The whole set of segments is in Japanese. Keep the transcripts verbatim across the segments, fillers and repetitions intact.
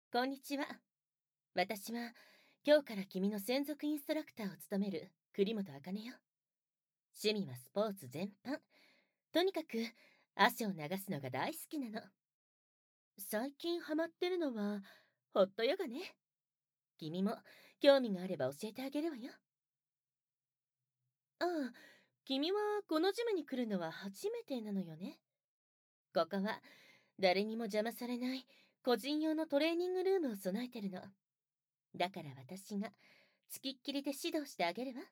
こんにちは。私は今日から君の専属インストラクターを務める栗本茜よ。趣味はスポーツ全般。とにかく汗を流すのが大好きなの。最近ハマってるのはホットヨガね。君も興味があれば教えてあげるわよ。ああ、君はこのジムに来るのは初めてなのよね。ここは誰にも邪魔されない個人用のトレーニングルームを備えてるの。だから私がつきっきりで指導してあげるわ。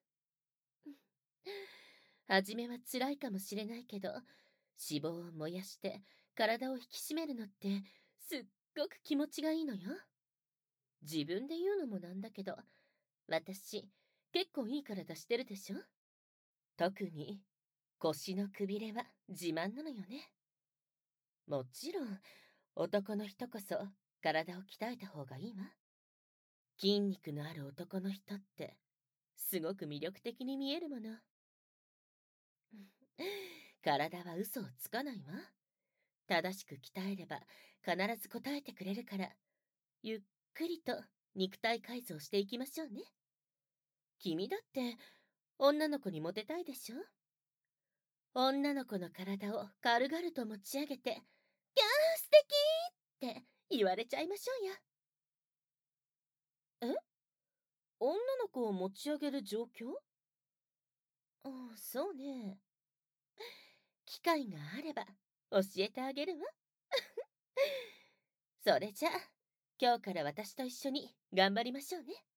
はじめは辛いかもしれないけど、脂肪を燃やして体を引き締めるのってすっごく気持ちがいいのよ。自分で言うのもなんだけど、私結構いい体してるでしょ。特に腰のくびれは自慢なのよね。もちろん男の人こそ体を鍛えた方がいいわ。筋肉のある男の人ってすごく魅力的に見えるもの。体は嘘をつかないわ。正しく鍛えれば必ず答えてくれるから、ゆっくりと肉体改造していきましょうね。君だって女の子にモテたいでしょ。女の子の体を軽々と持ち上げて、キャー素敵って言われちゃいましょうよ。え、女の子を持ち上げる状況？ああ、そうね。機会があれば教えてあげるわ。それじゃあ、今日から私と一緒に頑張りましょうね。